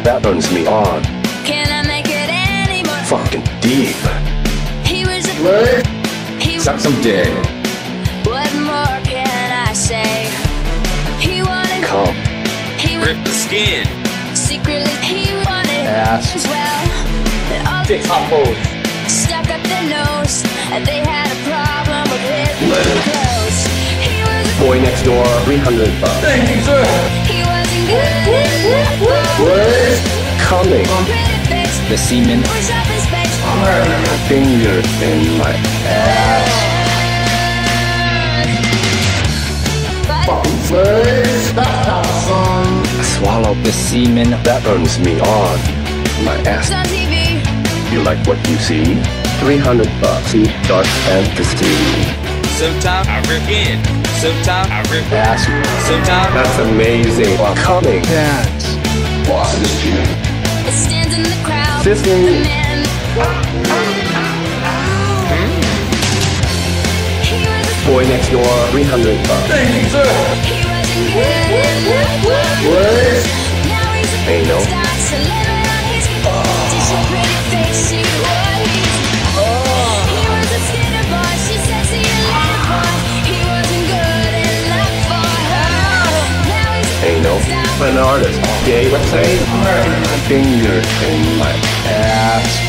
that turns me on. Can I make it any more? Fucking deep. He was a he Suck some dick. What more can I say? He wanted Come. he Rip the skin. secretly he wanted Ass. as well. But all Dick hot holes. stuck up their nose. And they had a problem with his clothes. He was Boy next door, $300. Thank you, sir. he wasn't good enough. What? Coming. Pretty face The semen. was up his face. Finger in my ass. But First, that's our song. Swallow The semen. that turns me on. My ass. it's on TV. You like what you see? $300. See dark fantasy. Sometimes I rip in. Sometimes I rip Ass. Sometimes That's amazing. Coming. Cats. Boss this shit. It stands in the crowd. Fifteen. The man. He was a Boy next door, $300. Thank you, sir. he wasn't good enough. What? Now he's a Ain't no. star, so let it on his just a pretty face. See what he's. He was a skater boy. She said, "See you later, boy." He wasn't good enough for her. Now he's a Ain't no. star. An artist. Gay, let's say. Finger in my Ass.